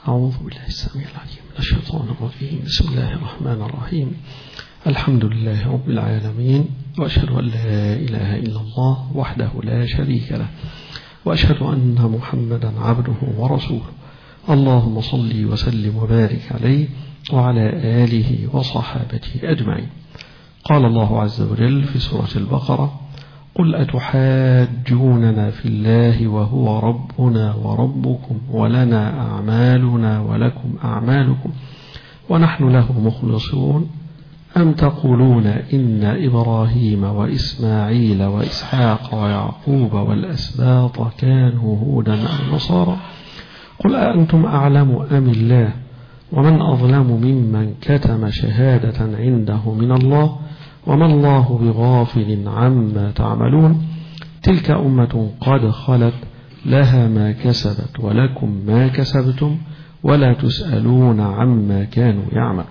أعوذ بالله السميع العليم من الشيطان الرجيم. بسم الله الرحمن الرحيم. الحمد لله رب العالمين، وأشهد أن لا إله إلا الله وحده لا شريك له، وأشهد أن محمدا عبده ورسوله. اللهم صل وسلم وبارك عليه وعلى آله وصحابته أجمعين. قال الله عز وجل في سورة البقرة: قل أتحاجوننا في الله وهو ربنا وربكم ولنا أعمالنا ولكم أعمالكم ونحن له مخلصون أم تقولون إن إبراهيم وإسماعيل وإسحاق ويعقوب والأسباط كانوا هودا أو نصارى قل أأنتم أعلم أم الله ومن أظلم ممن كتم شهادة عنده من الله وما الله بغافل عما تعملون تلك أمة قد خلت لها ما كسبت ولكم ما كسبتم ولا تسألون عما كانوا يعملون.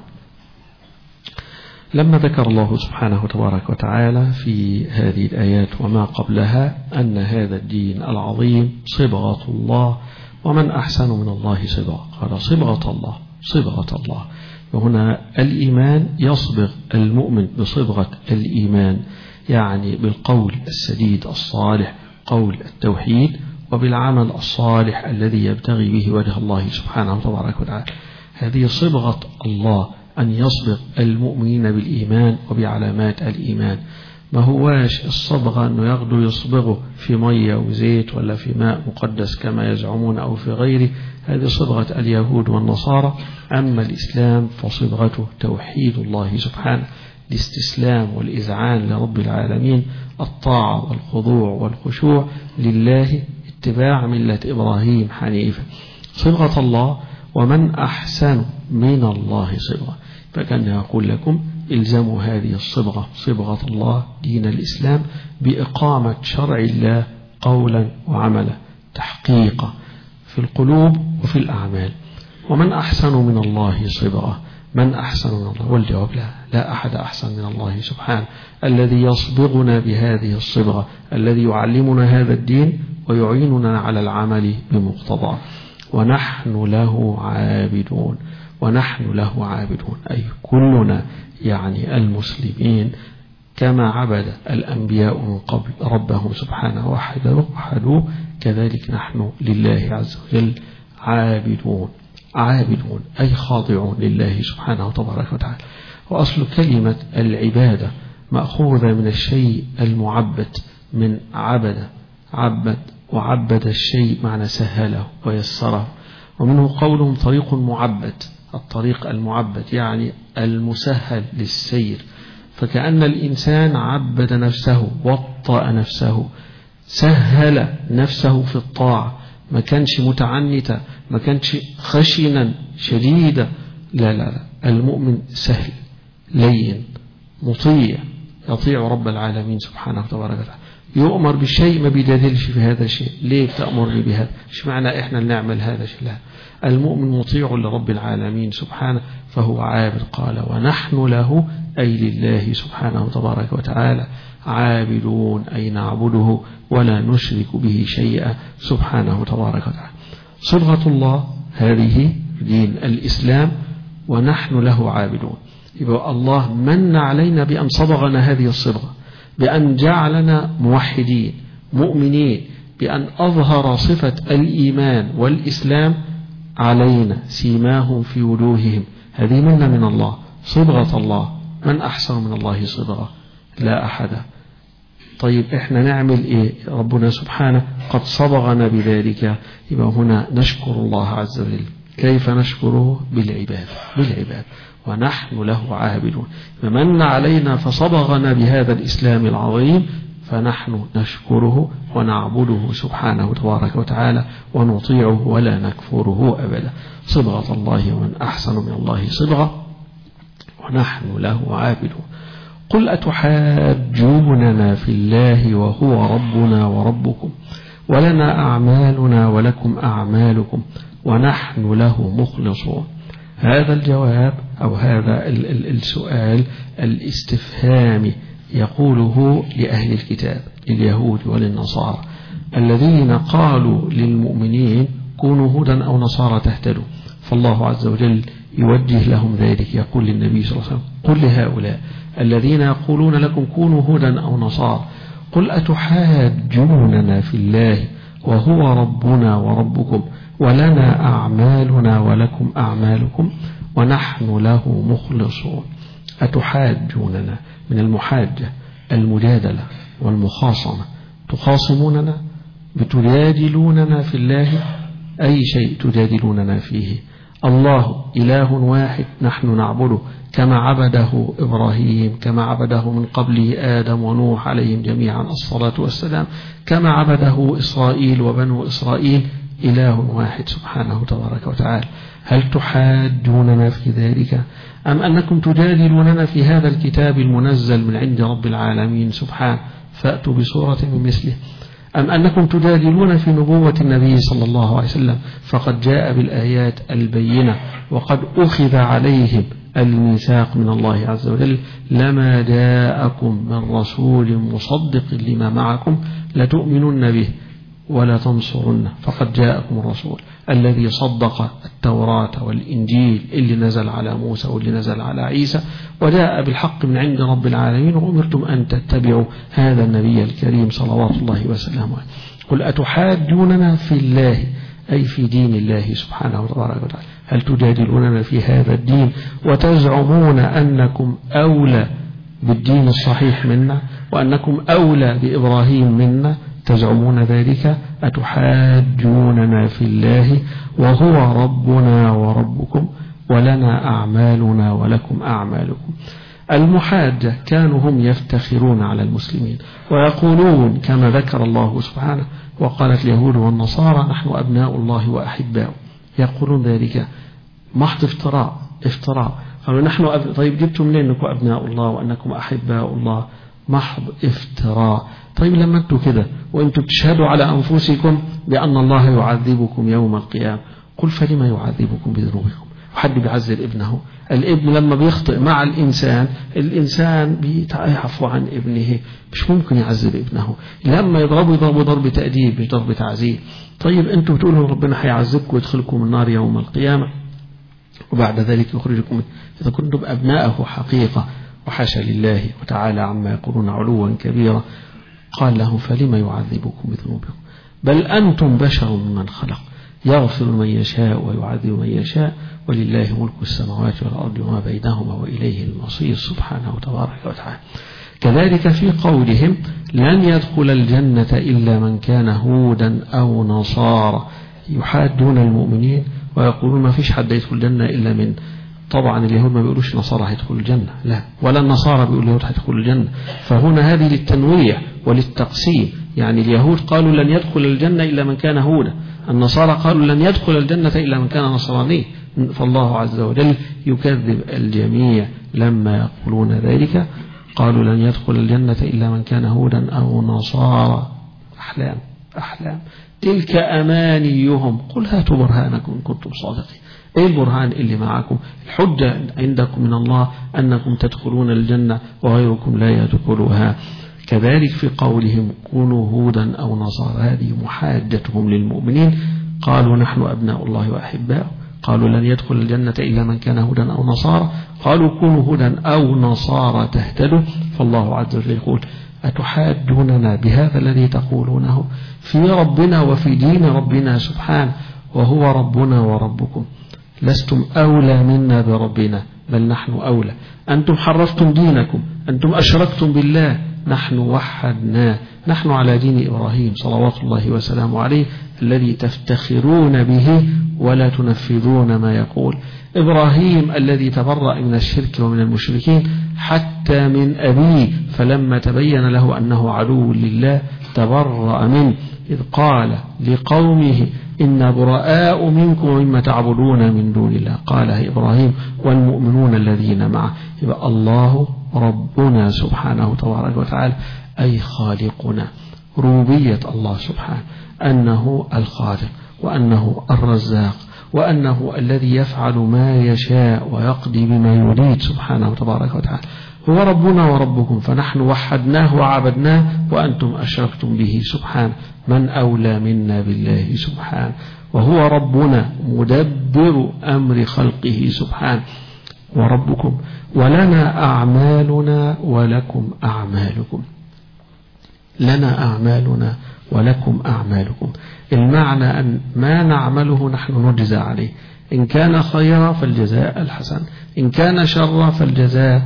لما ذكر الله سبحانه تبارك وتعالى في هذه الآيات وما قبلها أن هذا الدين العظيم صبغة الله ومن أحسن من الله صبغة، قال صبغة الله. وهنا الإيمان يصبغ المؤمن بصبغة الإيمان، يعني بالقول السديد الصالح قول التوحيد، وبالعمل الصالح الذي يبتغي به وجه الله سبحانه تبارك وتعالى. هذه صبغة الله، أن يصبغ المؤمنين بالإيمان وبعلامات الإيمان. ما هواش الصبغة أنه ياخدوا يصبغه في مية وزيت ولا في ماء مقدس كما يزعمون أو في غيره، هذه صبغة اليهود والنصارى. أما الإسلام فصبغته توحيد الله سبحانه، الاستسلام والإذعان لرب العالمين، الطاعة والخضوع والخشوع لله، اتباع ملة إبراهيم حنيفا. صبغة الله ومن أحسن من الله صبغة. فكان يقول لكم إلزموا هذه الصبغة، صبغة الله دين الإسلام، بإقامة شرع الله قولا وعملا، تحقيقا في القلوب وفي الأعمال. ومن أحسن من الله صبغة، من أحسن من الله؟ والجواب لا أحد أحسن من الله سبحانه، الذي يصبغنا بهذه الصبغة، الذي يعلمنا هذا الدين ويعيننا على العمل بمقتضاه. ونحن له عابدون أي كلنا، يعني المسلمين كما عبد الأنبياء من قبل ربهم سبحانه وحده، كذلك نحن لله عز وجل عابدون أي خاضعون لله سبحانه تبارك وتعالى. وأصل كلمة العبادة مأخوذة من الشيء المعبد، من عبد وعبد الشيء معنى سهله ويسره، ومنه قولهم طريق معبد، الطريق المعبد يعني المسهل للسير. فكأن الإنسان عبد نفسه، وطأ نفسه، سهل نفسه في الطاعة، ما كانش متعنتا، ما كانش خشنا شديدا، لا، المؤمن سهل لين مطيع، يطيع رب العالمين سبحانه وتعالى. يؤمر بالشيء ما بيجادلش في هذا الشيء، ليه تأمرني بهذا؟ ايش معنى احنا نعمل هذا الشيء؟ لا، المؤمن مطيع لرب العالمين سبحانه، فهو عابد. قال ونحن له أي لله سبحانه تبارك وتعالى عابدون أي نعبده ولا نشرك به شيئا سبحانه تبارك وتعالى. صبغة الله هذه دين الإسلام ونحن له عابدون. يبقى الله من علينا بأن صبغنا هذه الصبغة، بأن جعلنا موحدين مؤمنين، بأن أظهر صفة الإيمان والإسلام علينا، سيماهم في وجوههم، هذه منا من الله، صبغة الله. من أحسن من الله صبغة؟ لا أحد. طيب إحنا نعمل إيه؟ ربنا سبحانه قد صبغنا بذلك. يبقى هنا نشكر الله عز وجل. كيف نشكره؟ بالعباد. ونحن له عابدون. فمن علينا فصبغنا بهذا الإسلام العظيم، فنحن نشكره ونعبده سبحانه تبارك وتعالى ونطيعه ولا نكفره أبدا. صبغة الله ومن أحسن من الله صبغة ونحن له عابدون. قل أتحاجوننا في الله وهو ربنا وربكم ولنا أعمالنا ولكم أعمالكم ونحن له مخلصون. هذا الجواب أو هذا السؤال الاستفهامي يقوله لأهل الكتاب، لليهود وللنصارى، الذين قالوا للمؤمنين كونوا هودا أو نصارى تهتدوا. فالله عز وجل يوجه لهم ذلك، يقول للنبي صلى الله عليه وسلم: قل لهؤلاء الذين يقولون لكم كونوا هودا أو نصارى، قل أتحاجوننا في الله وهو ربنا وربكم ولنا أعمالنا ولكم أعمالكم ونحن له مخلصون. أتحاجوننا من المحاجة المجادلة والمخاصمة، تخاصموننا، بتجادلوننا في الله، أي شيء تجادلوننا فيه. الله إله واحد نحن نعبده كما عبده إبراهيم، كما عبده من قبله آدم ونوح عليهم جميعا الصلاة والسلام، كما عبده إسرائيل وبنو إسرائيل، إله واحد سبحانه تبارك وتعالى. هل تحاجوننا في ذلك أم أنكم تجادلوننا في هذا الكتاب المنزل من عند رب العالمين سبحانه، فأتوا بصورة من مثله؟ أم أنكم تجادلون في نبوة النبي صلى الله عليه وسلم، فقد جاء بالآيات البينة وقد أخذ عليهم الميثاق من الله عز وجل: لما جاءكم من رسول مصدق لما معكم لتؤمنن به ولا تنصرنه، فقد جاءكم الرسول الذي صدق التوراة والإنجيل اللي نزل على موسى واللي نزل على عيسى، وجاء بالحق من عند رب العالمين، وأمرتم أن تتبعوا هذا النبي الكريم صلوات الله وسلامه. قل أتحاجوننا في الله، أي في دين الله سبحانه وتعالى. هل تجادلوننا في هذا الدين وتزعمون أنكم أولى بالدين الصحيح منا وأنكم أولى بإبراهيم منا؟ تزعمون ذلك؟ أتحاجوننا في الله وهو ربنا وربكم ولنا أعمالنا ولكم أعمالكم. المحاجة كانوا هم يفتخرون على المسلمين ويقولون كما ذكر الله سبحانه: وقالت اليهود والنصارى نحن أبناء الله وأحباؤه. يقولون ذلك محض افتراء. قالوا نحن طيب جبتم منين أنكم أبناء الله وأنكم أحباء الله؟ محض افتراء. طيب لما أنتم كده وأنتم تشهدوا على أنفسكم بأن الله يعذبكم يوم القيامة، قل فلما يعذبكم بذنوبكم؟ وحد بيعذب ابنه؟ الابن لما بيخطئ مع الإنسان بيعفو عن ابنه، مش ممكن يعذب ابنه. لما يضربوا ضرب تأديب مش ضرب تعذيب. طيب أنتم بتقولوا ربنا هيعذبكم ويدخلكم النار يوم القيامة وبعد ذلك يخرجكم إذا كنتم أبناءه حقيقة، وحاشا لله وتعالى عما يقولون علوا كبيرا. قال له: فلما يعذبكم بذنوبكم؟ بل أنتم بشر ممن خلق، يغفر من يشاء ويعذب من يشاء، ولله ملك السماوات والأرض وما بينهما وإليه المصير سبحانه وتبارك وتعالى. كذلك في قولهم: لن يدخل الجنة إلا من كان هودا أو نصارى، يحادون المؤمنين ويقولون ما فيش حد يدخل الجنة إلا من، طبعا اليهود ما بيقولوش نصارى هيدخل الجنة، لا، ولا النصارى بيقولوا اليهود هيدخل الجنة. فهنا هذه للتنويع وللتقسيم، يعني اليهود قالوا لن يدخل الجنة إلا من كان هودا، النصارى قالوا لن يدخل الجنة إلا من كان نصراني. فالله عز وجل يكذب الجميع لما يقولون ذلك. قالوا لن يدخل الجنة إلا من كان هودا أو نصارى. أحلام تلك أمانيهم، قل هاتوا برهانكم إن كنتم صادقين. ايه البرهان اللي معكم؟ الحجة عندكم من الله أنكم تدخلون الجنة وغيركم لا يدخلها. كذلك في قولهم كونوا هودا أو نصارى، هذه محاجتهم للمؤمنين. قالوا نحن أبناء الله وأحباؤه، قالوا لن يدخل الجنة إلا من كان هودا أو نصارى، قالوا كونوا هودا أو نصارى تهتدوا. فالله عز وجل يقول: أتحاجوننا بهذا الذي تقولونه في ربنا وفي دين ربنا سبحانه وهو ربنا وربكم؟ لستم أولى منا بربنا، بل نحن أولى. أنتم حرفتم دينكم، أنتم أشركتم بالله، نحن وحدناه، نحن على دين إبراهيم صلوات الله وسلامه عليه الذي تفتخرون به ولا تنفذون ما يقول. إبراهيم الذي تبرأ من الشرك ومن المشركين حتى من أبيه، فلما تبين له أنه عدو لله تبرأ منه، إذ قال لقومه إن براء منكم ومما تعبدون من دون الله، قالها إبراهيم والمؤمنون الذين معه. يبقى الله ربنا سبحانه تبارك وتعالى أي خالقنا، ربوبية الله سبحانه أنه الخالق وأنه الرزاق وأنه الذي يفعل ما يشاء ويقضي بما يريد سبحانه تبارك وتعالى. هو ربنا وربكم، فنحن وحدناه وعبدناه وأنتم أشركتم به سبحانه. من أولى منا بالله سبحانه؟ وهو ربنا مدبر أمر خلقه سبحانه وربكم، ولنا أعمالنا ولكم أعمالكم. لنا أعمالنا ولكم أعمالكم، المعنى أن ما نعمله نحن نجزى عليه، إن كان خيرا فالجزاء الحسن، إن كان شرا فالجزاء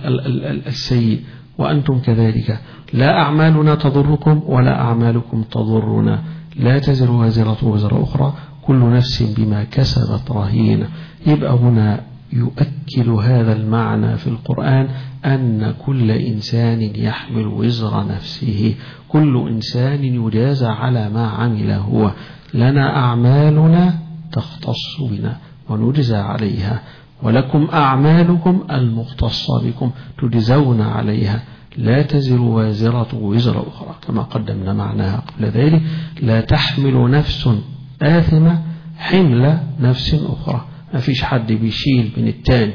السيء، وأنتم كذلك. لا أعمالنا تضركم ولا أعمالكم تضرنا، لا تزر وازرة وزر أخرى، كل نفس بما كسبت رهينة. يبقى هنا يؤكد هذا المعنى في القرآن أن كل إنسان يحمل وزر نفسه، كل إنسان يجازى على ما عمل هو. لنا أعمالنا تختص بنا ونجزى عليها، ولكم أعمالكم المختصة بكم تجزون عليها، لا تزر وازرة وزر أخرى، كما قدمنا معناها قبل ذلك. لا تحمل نفس آثمة حمل نفس أخرى، ما فيش حد بيشيل من التاني.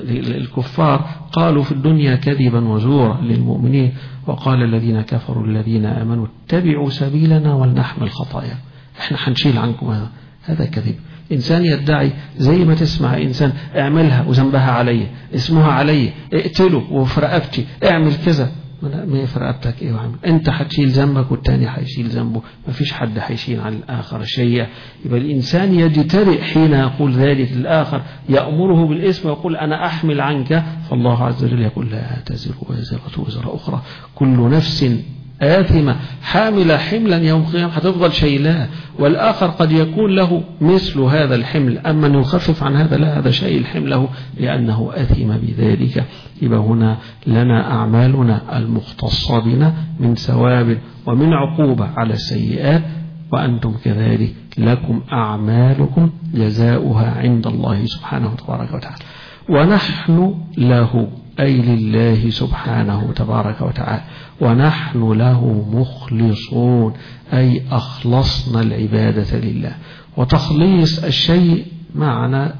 الكفار قالوا في الدنيا كذبا وزورا للمؤمنين، وقال الذين كفروا الذين آمنوا اتبعوا سبيلنا ولنحمل خطايا، احنا حنشيل عنكم هذا كذب. إنسان يدعي زي ما تسمع إنسان اعملها وذنبها علي، اسمها علي، اقتله وفي رقبتي، اعمل كذا، ما في رقبتك ايه وعمل، انت هتشيل ذنبك والتاني هيشيل ذنبه، ما فيش حد هيشيل عن الآخر شيء. يبقى الإنسان يجترئ حين يقول ذلك للآخر، يأمره بالاسم ويقول أنا أحمل عنك، فالله عز وجل يقول لا تزر وازرة وزر أخرى، كل نفس آثمة حاملة حملا يوم القيامة هتفضل شيلاه، والآخر قد يكون له مثل هذا الحمل، أما أن يخفف عن هذا لا، هذا شيء حمله لأنه أثم بذلك. يبقى هنا لنا أعمالنا المختصة بنا من ثواب ومن عقوبة على السيئات، وأنتم كذلك لكم أعمالكم جزاؤها عند الله سبحانه تبارك وتعالى. ونحن له أي لله سبحانه تبارك وتعالى، ونحن له مخلصون أي أخلصنا العبادة لله. وتخليص الشيء معنى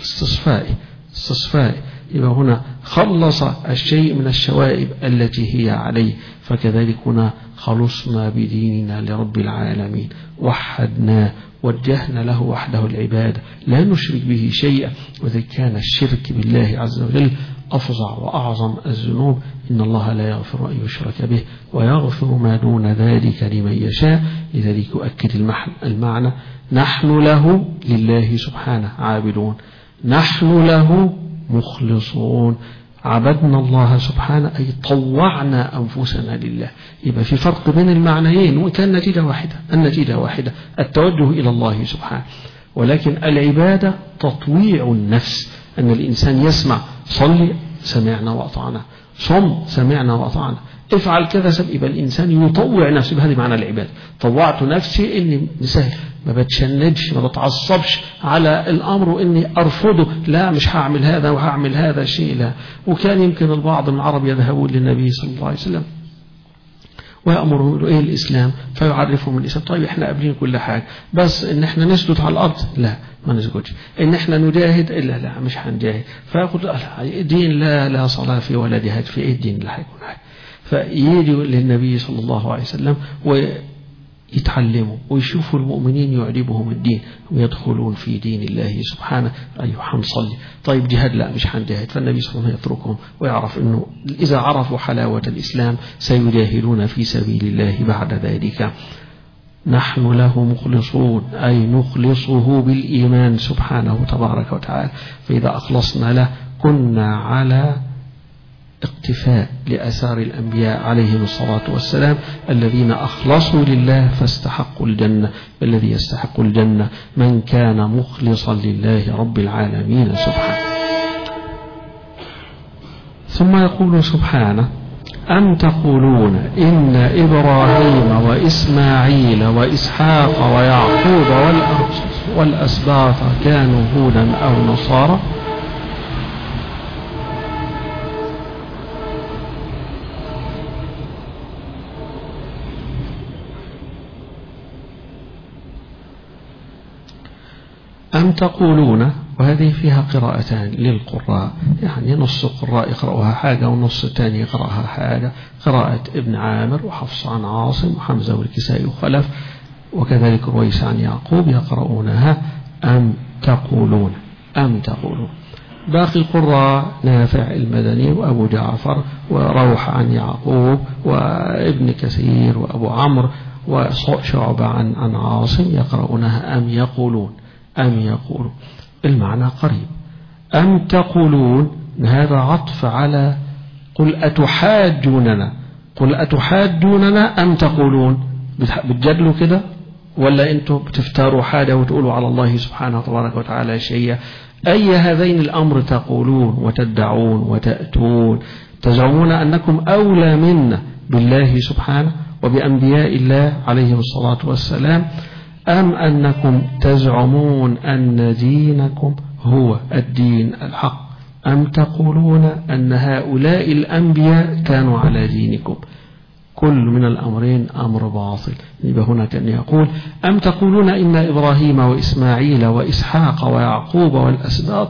استصفائه، يبقى هنا خلص الشيء من الشوائب التي هي عليه، فكذلك هنا خلصنا بديننا لرب العالمين، وحدناه، وجهنا له وحده العبادة، لا نشرك به شيئا. وإذا كان الشرك بالله عز وجل أفظع وأعظم الذنوب، إن الله لا يغفر أن يشرك به ويغفر ما دون ذلك لمن يشاء. لذلك يؤكد المعنى نحن له لله سبحانه عابدون، نحن له مخلصون، عبدنا الله سبحانه أي طوعنا أنفسنا لله. يبقى في فرق بين المعنيين، وكان النتيجة واحدة التوجه إلى الله سبحانه، ولكن العبادة تطويع النفس، أن الإنسان يسمع صلي سمعنا وأطعنا، صم سمعنا وأطعنا، افعل كذا، يبقى الإنسان يطوع نفسه، بهذا معنى العبادة. طوعت نفسي إني مسهل، ما بتشندش، ما بتعصبش على الأمر وإني أرفضه، لا مش هعمل هذا وهعمل هذا شيء، لا. وكان يمكن البعض من العرب يذهبون للنبي صلى الله عليه وسلم ويأمرهم إيه الإسلام، فيعرفهم الإسلام. طيب إحنا قابلين كل حاجة، بس إن إحنا نسجد على الأرض، لا ما نسجدش. إن إحنا نجاهد، إلا لا مش هنجاهد. فيقول دين لا صلاة فيه ولا جهاد فيه، إيه الدين اللي هيكون حاجة؟ فيجي للنبي صلى الله عليه وسلم ويتعلموا ويشوفوا المؤمنين يعجبهم الدين ويدخلون في دين الله سبحانه. أيوة هنصلي، طيب جهاد، لا مش هنجاهد. فالنبي صلى الله عليه وسلم يتركهم ويعرف أنه إذا عرفوا حلاوة الإسلام سيجاهدون في سبيل الله بعد ذلك. نحن له مخلصون أي نخلصه بالإيمان سبحانه تبارك وتعالى. فإذا أخلصنا له كنا على اقتفاء لأثار الأنبياء عليهم الصلاة والسلام الذين أخلصوا لله فاستحقوا الجنة. الذي يستحق الجنة من كان مخلصا لله رب العالمين سبحانه. ثم يقول سبحانه أم تقولون إن إبراهيم وإسماعيل وإسحاق ويعقوب والأسباط كانوا هودا أو نصارى. أم تقولون، وهذه فيها قراءتان للقراء، يعني نص قراء يقرأها حاجة ونص الثاني يقرأها حاجة. قراءة ابن عامر وحفص عن عاصم وحمزة والكسائي وخلف، وكذلك رويس عن يعقوب يقرؤونها أم تقولون أم تقولون. باقي القراء نافع المدني وأبو جعفر وروح عن يعقوب وابن كثير وأبو عمرو وشعبة عن عاصم يقرؤونها أم يقولون أم يقولون. المعنى قريب. أم تقولون هذا عطف على قل أتحاجوننا، قل أتحاجوننا أم تقولون، بتجادلوا كده ولا أنتم بتفتروا حاجة وتقولوا على الله سبحانه وتبارك وتعالى شيئا؟ أي هذين الأمر تقولون وتدعون وتأتون؟ تزعمون أنكم أولى منا بالله سبحانه وبأنبياء الله عليهم الصلاة والسلام، أم أنكم تزعمون أن دينكم هو الدين الحق؟ أم تقولون أن هؤلاء الأنبياء كانوا على دينكم؟ كل من الأمرين أمر باطل. يبقى هنا كان يقول أم تقولون إن إبراهيم وإسماعيل وإسحاق ويعقوب والأسباط،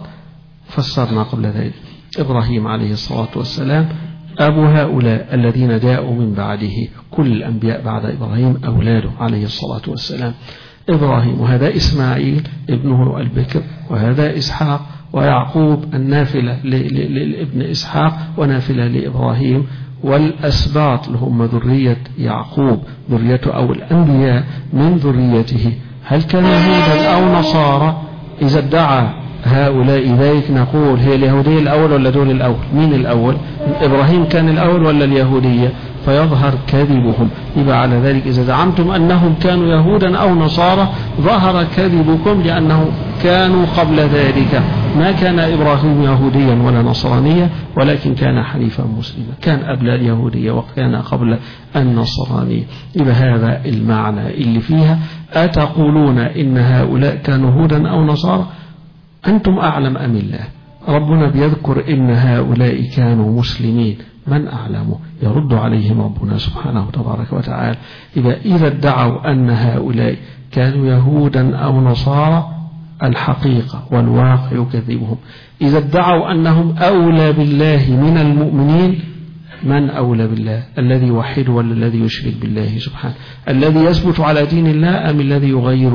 فسرنا قبل ذلك إبراهيم عليه الصلاة والسلام أبو هؤلاء الذين جاءوا من بعده، كل الأنبياء بعد إبراهيم أولاده عليه الصلاة والسلام. إبراهيم وهذا إسماعيل ابنه البكر، وهذا إسحاق، ويعقوب النافلة لابن إسحاق ونافلة لإبراهيم، والأسباط لهم ذرية يعقوب ذريته أو الأنبياء من ذريته. هل كان يهودا أو نصارى؟ إذا ادعى هؤلاء ذلك نقول هي اليهودية الأول ولا دول الأول؟ مين الأول؟ إبراهيم كان الأول ولا اليهودية؟ فيظهر كذبهم. يبقى على ذلك إذا زعمتم أنهم كانوا يهودا أو نصارى ظهر كذبكم، لأنه كانوا قبل ذلك ما كان إبراهيم يهوديا ولا نصرانيا، ولكن كان حنيفا مسلما، كان قبل اليهودية وكان قبل النصرانية. يبقى هذا المعنى اللي فيها أتقولون إن هؤلاء كانوا هودا أو نصارى؟ أنتم أعلم أم الله؟ ربنا بيذكر إن هؤلاء كانوا مسلمين، من أعلمه؟ يرد عليهم ربنا سبحانه وتبارك وتعالى. إذا ادعوا أن هؤلاء كانوا يهودا أو نصارى الحقيقة والواقع يكذبهم. إذا ادعوا أنهم أولى بالله من المؤمنين، من أولى بالله؟ الذي يوحد ولا الذي يشرك بالله سبحانه؟ الذي يثبت على دين الله أم الذي يغير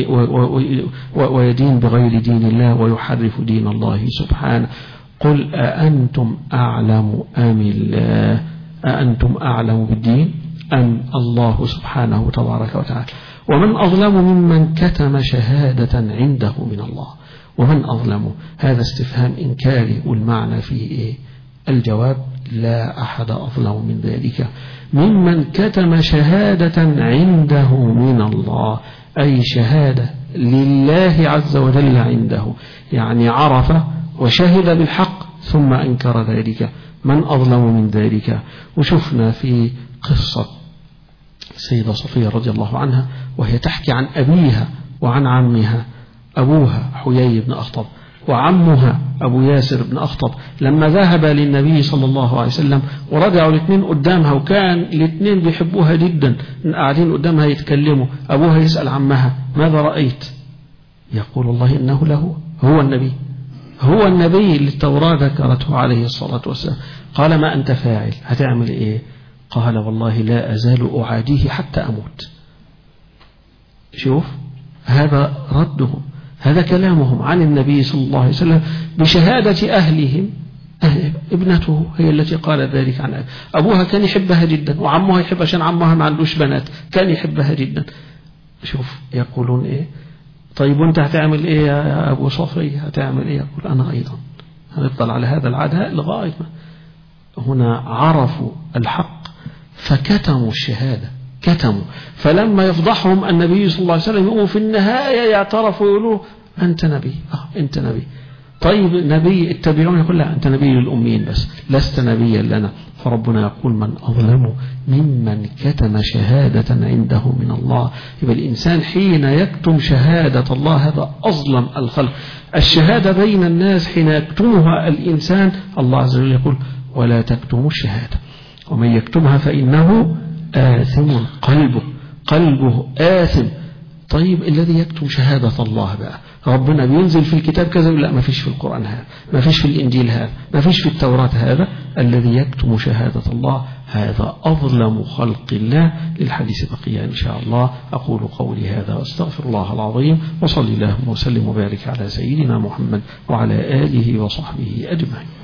ويدين بغير دين الله ويحرف دين الله سبحانه؟ قل أأنتم أعلم أم الله؟ أأنتم أعلم بالدين أم الله سبحانه تبارك وتعالى؟ ومن أظلم ممن كتم شهادة عنده من الله؟ ومن أظلم؟ هذا استفهام إنكاري، والمعنى فيه إيه؟ الجواب لا أحد أظلم من ذلك، ممن كتم شهادة عنده من الله، أي شهادة لله عز وجل عنده، يعني عرف وشهد بالحق ثم أنكر ذلك. من أظلم من ذلك؟ وشفنا في قصة سيدة صفية رضي الله عنها وهي تحكي عن أبيها وعن عمها، أبوها حيي بن أخطب وعمها أبو ياسر بن أخطب، لما ذهب للنبي صلى الله عليه وسلم ورجعوا الاثنين قدامها، وكان الاثنين بيحبوها جدا، قاعدين قدامها يتكلموا، أبوها يسأل عمها ماذا رأيت؟ يقول الله إنه له، هو النبي، هو النبي اللي التوراة ذكرته عليه الصلاة والسلام. قال ما أنت فاعل؟ هتعمل إيه؟ قال والله لا أزال أعاديه حتى أموت. شوف هذا ردهم، هذا كلامهم عن النبي صلى الله عليه وسلم بشهادة أهلهم. ابنته هي التي قالت ذلك عن أبوها، كان يحبها جدا، وعمها يحبها عشان عمها ما عندوش بنات، كان يحبها جدا. شوف يقولون إيه؟ طيب وانت هتعمل إيه يا أبو صفية؟ هتعمل إيه؟ يقول أنا أيضا هنفضل على هذا العداء لغاية ما. هنا عرفوا الحق فكتموا الشهادة، كتموا، فلما يفضحهم النبي صلى الله عليه وسلم يقوموا في النهاية يعترفوا ويقولوا أنت نبي، أنت نبي. طيب نبي اتبعون؟ يقول لا أنت نبي للأميين بس، لست نبيا لنا. فربنا يقول من أظلم ممن كتم شهادة عنده من الله. يبقى الإنسان حين يكتم شهادة الله هذا أظلم الخلق. الشهادة بين الناس حين يكتمها الإنسان، الله عز وجل يقول ولا تكتموا الشهادة ومن يكتمها فإنه آثم قلبه آثم. طيب الذي يكتم شهادة الله بقى، ربنا بينزل في الكتاب كذا، لا ما فيش في القرآن هذا، ما فيش في الإنجيل هذا، ما فيش في التوراة هذا. الذي يكتم شهادة الله هذا أظلم خلق الله. للحديث بقية إن شاء الله. أقول قولي هذا واستغفر الله العظيم، وصلي اللهم وسلم وبارك على سيدنا محمد وعلى آله وصحبه أجمعين.